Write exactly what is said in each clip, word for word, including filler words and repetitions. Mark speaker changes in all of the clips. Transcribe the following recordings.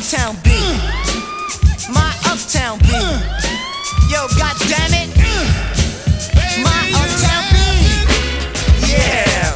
Speaker 1: uptown beat. My uptown beat. Yo, goddammit. My uptown beat. Yeah.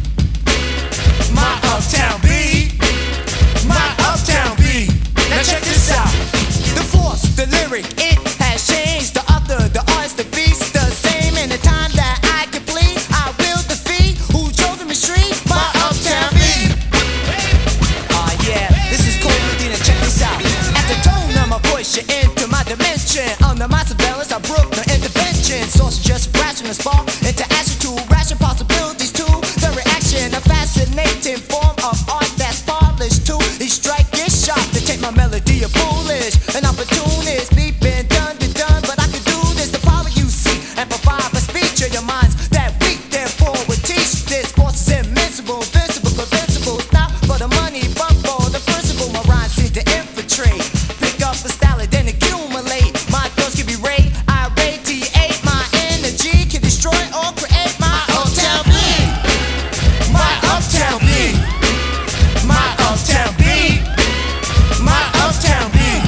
Speaker 1: My uptown beat. My uptown beat. Now check this out. The force, the lyric, it has changed. The other, the artist, the beast, the same. In the time that I complete, I will defeat who drove the street. My uptown beat. Oh yeah, this is Cole Medina. Check this out. At the tone of my voice, you're into my dimension. Under my surveillance, I broke no intervention. Source just crashing the spark into action to ration possibilities to the reaction. A fascinating form of art that's polished to each strike is sharp to take my melody of foolish. An opportunist, me been done, been done, but I can do this. The power you see, amplify the speech of your minds that weak, therefore would teach this. Force is invincible, invincible, invincible. Not for the money, but for the principle. My rhymes seem to infiltrate. Pick up the style and then accumulate. My thoughts can be rate, I radiate. My energy can destroy or create. My uptown beat. My uptown beat. My uptown beat. My uptown beat.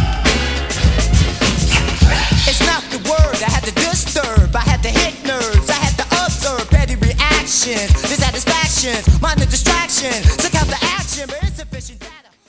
Speaker 1: It's not the word I had to disturb. I had to hit nerves. I had to observe petty reactions, dissatisfactions, minor distractions.